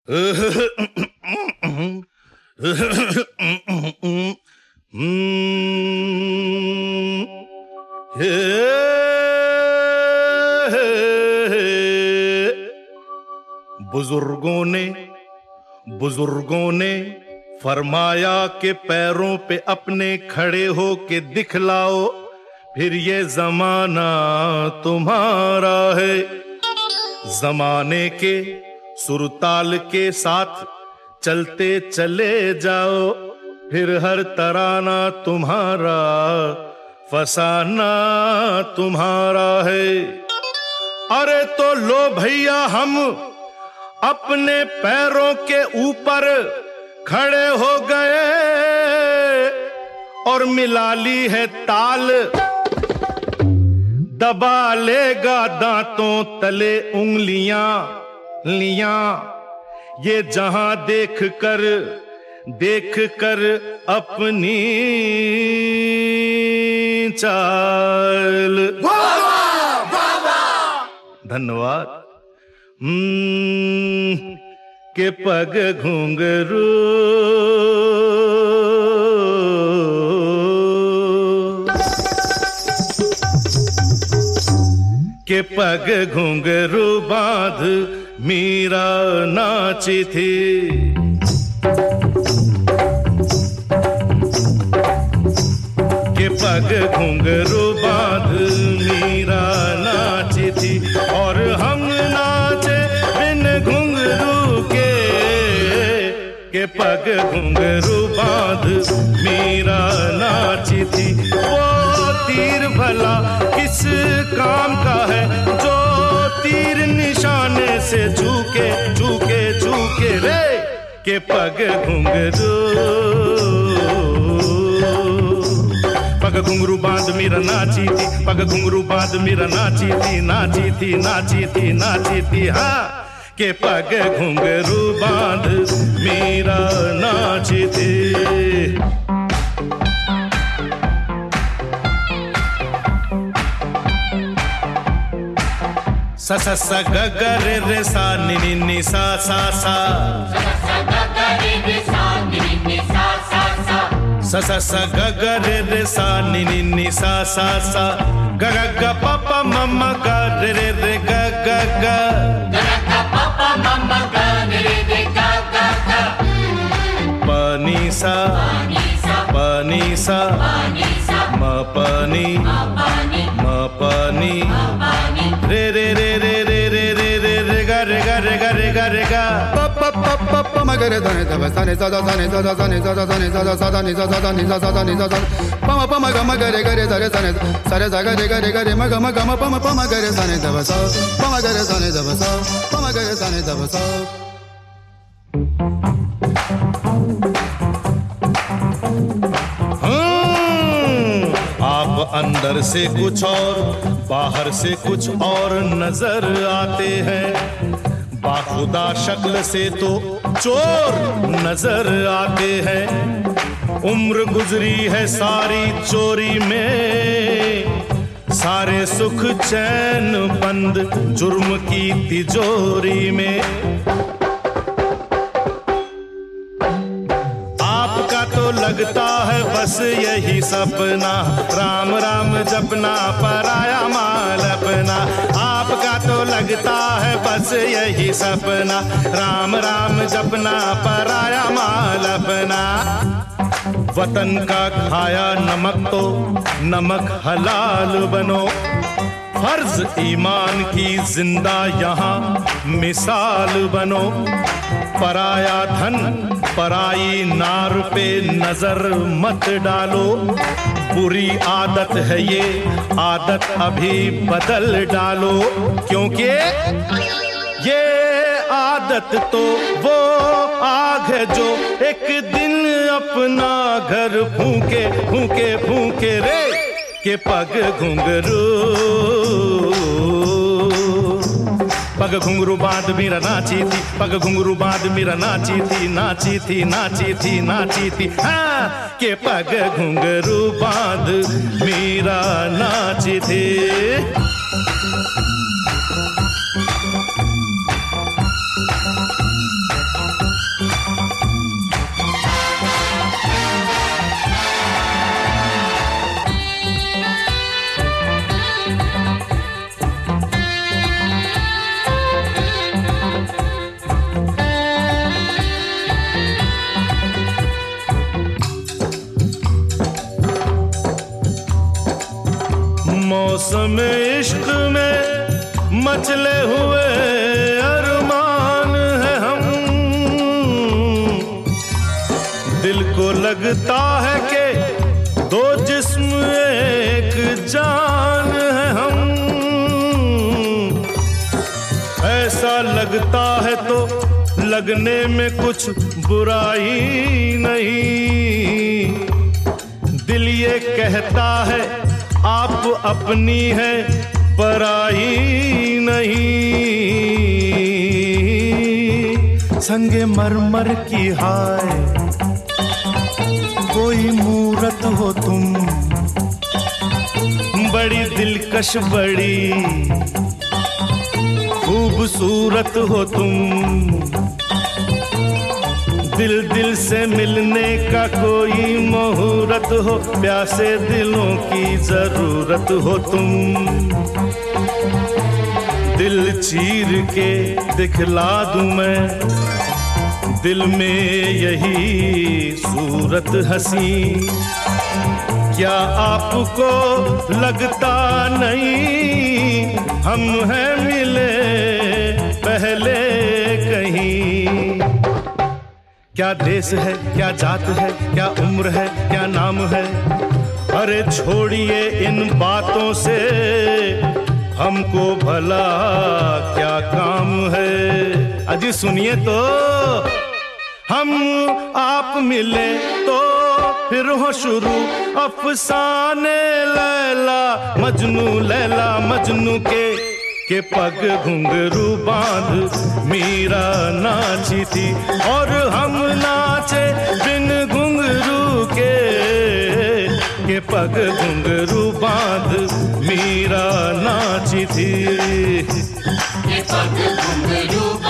बुजुर्गों ने फरमाया कि पैरों पे अपने खड़े हो के दिखलाओ, फिर ये जमाना तुम्हारा है। जमाने के सुरताल के साथ चलते चले जाओ, फिर हर तराना तुम्हारा, फसाना तुम्हारा है। अरे तो लो भैया, हम अपने पैरों के ऊपर खड़े हो गए और मिला ली है ताल। दबा लेगा दांतों तले उंगलियां लियां, ये जहां देख कर अपनी चाल। धन्यवाद। के पग घुंघरू के पग घुंघरू बांध मीरा नाची थी। के पग घुंघरू बांध मीरा नाची थी, और हम नाचे बिन घुंघरू के पग घुंघरू बांध मीरा नाची थी। वो तीर भला किस काम का है, जो तीर निशाने से झुके झुके झुके रे। के पग घुंघरू, पग घुंघरू बांध मीरा नाची थी, पग घुंघरू बांध मीरा नाची थी, नाची थी नाची थी नाची थी। हाँ, के पग घुंघरू बांध मीरा नाची थी। सा सा सा ग ग रे रे सा नि नि नि सा सा सा, सा सा सा ग ग रे रे सा नि नि नि सा सा सा, ग ग ग प प म म ग रे रे रे ग ग ग, ग ग प प म म ग रे रे रे ग ग ग, प नि सा प नि सा म प नि रे रे रे रे रे रे रे रे रे गा रे गा रे गा रे गा रे गा, प प प प प म ग रे ध ने ध सा ने सा सा सा ने सा सा सा ने सा सा सा ने सा सा सा ने सा सा सा ने सा सा सा ने सा सा, प म प म ग म ग रे गा रे सा रे सा ने सा रे सा गा रे गा रे गा रे म ग म ग म प म प म ग रे सा ने ध सा, प म ग रे सा ने ध सा, प म ग रे सा ने ध सा। आप अंदर से कुछ और बाहर से कुछ और नजर आते हैं, बाखुदा शक्ल से तो चोर नजर आते हैं। उम्र गुजरी है सारी चोरी में, सारे सुख चैन बंद जुर्म की तिजोरी में। आपका तो लगता है बस यही सपना, राम राम जपना पराया माल अपना। आपका तो लगता है बस यही सपना, राम राम जपना पराया माल अपना। वतन का खाया नमक तो नमक हलाल बनो, फर्ज ईमान की जिंदा यहाँ मिसाल बनो। पराया धन पराई नार पे नजर मत डालो, बुरी आदत है ये आदत अभी बदल डालो, क्योंकि ये आदत तो वो आग है जो एक दिन अपना घर फूके फूके फूके रे। के पग घुंघरू, पग घुंघरू बांध मीरा नाची थी, पग घुंघरू बांध मीरा नाची थी, नाची थी नाची थी नाची थी। हाँ, के पग घुंघरू बांध मीरा नाची थी। मौसम इश्क में मचले हुए अरमान है हम। दिल को लगता है कि दो जिस्म एक जान है हम। ऐसा लगता है तो लगने में कुछ बुराई नहीं। दिल ये कहता है आप अपनी है पराई नहीं। संगे मरमर की हाय कोई मूरत हो तुम, बड़ी दिलकश बड़ी खूबसूरत हो तुम। दिल दिल से मिलने का कोई मुहूर्त हो, प्यासे दिलों की जरूरत हो तुम। दिल चीर के दिखला दूं मैं दिल में यही सूरत हंसी। क्या आपको लगता नहीं हम हैं मिले पहले कहीं? क्या देश है, क्या जात है, क्या उम्र है, क्या नाम है, अरे छोड़िए इन बातों से हमको भला क्या काम है। अजी सुनिए तो, हम आप मिले तो फिर हो शुरू अफसाने लैला मजनू के पग घुंघरू बांध मीरा नाची थी और हम नाचे बिन घुंघरू के पग घुंघरू बांध मीरा नाची थी। के पग घुंघरू